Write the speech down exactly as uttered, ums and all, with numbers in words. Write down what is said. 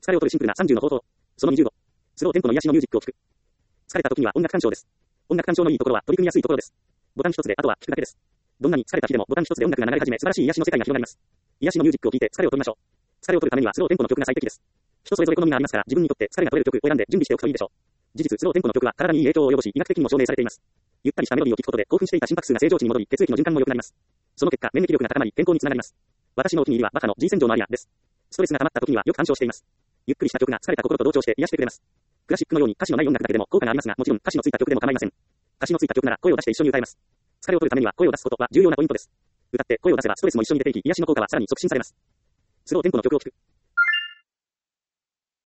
疲れを取るシンプルなさんじゅうの方法。そのにじゅうご。スローテンポの癒しのミュージックを聴く。疲れた時には音楽鑑賞です。音楽鑑賞のいいところは取り組みやすいところです。ボタン一つであとは聞くだけです。どんなに疲れた日でもボタン一つで音楽が流れ始め素晴らしい癒しの世界が広がります。癒しのミュージックを聴いて疲れを取りましょう。疲れを取るためにはスローテンポの曲が最適です。人それぞれ好みがありますから自分にとって疲れが取れる曲を選んで準備しておくといいでしょう。事実、スローテンポの曲は体にいい影響を及ぼし医学的にも証明されています。ゆったりしたメロディーを聴くことで興奮していた心拍数が正常値に戻り血液の循環も良くなります。その結果免疫力が高まり健康につながります。私のお気に入りはバカの G 戦場のアリアです。ストレスが溜まった時にはよく鑑賞しています。ゆっくりした曲が疲れた心と同調して癒してくれます。クラシックのように歌詞のない音楽だけでも効果がありますが、もちろん歌詞のついた曲でも構いません。歌詞のついた曲なら声を出して一緒に歌えます。疲れを取るためには声を出すことは重要なポイントです。歌って声を出せばストレスも一緒に出ていき癒しの効果はさらに促進されます。スローテンポの曲を聴く。